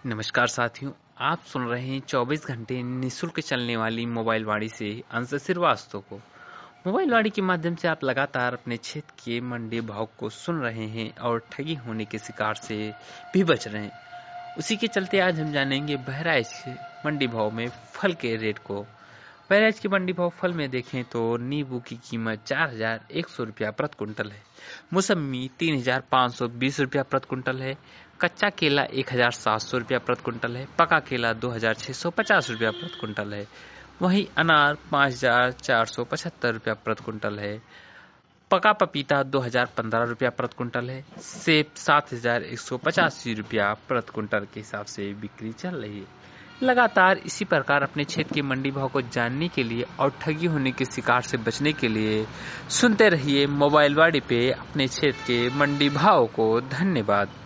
नमस्कार साथियों, आप सुन रहे हैं 24 घंटे निःशुल्क चलने वाली मोबाइल वाणी से अंश श्रीवास्तव को। मोबाइल वाणी के माध्यम से आप लगातार अपने क्षेत्र के मंडी भाव को सुन रहे हैं और ठगी होने के शिकार से भी बच रहे हैं। उसी के चलते आज हम जानेंगे बहराइच मंडी भाव में फल के रेट को। बहराइच की मंडी भाव फल में देखें तो नींबू की कीमत 4,100 रुपया प्रति कुंटल है, मौसमी 3,520 रुपया प्रति कुंटल है, कच्चा केला 1,700 रुपया प्रति कुंटल है, पका केला 2,650 रुपया प्रति कुंटल है, वहीं अनार 5,475 रुपया प्रति कुंटल है, पका पपीता 2,015 रुपया प्रति कुंटल है, सेब 7,185 रुपया प्रति कुंटल के हिसाब से बिक्री चल रही है। लगातार इसी प्रकार अपने क्षेत्र के मंडी भाव को जानने के लिए और ठगी होने के शिकार से बचने के लिए सुनते रहिए मोबाइल वाणी पे अपने क्षेत्र के मंडी भाव को। धन्यवाद।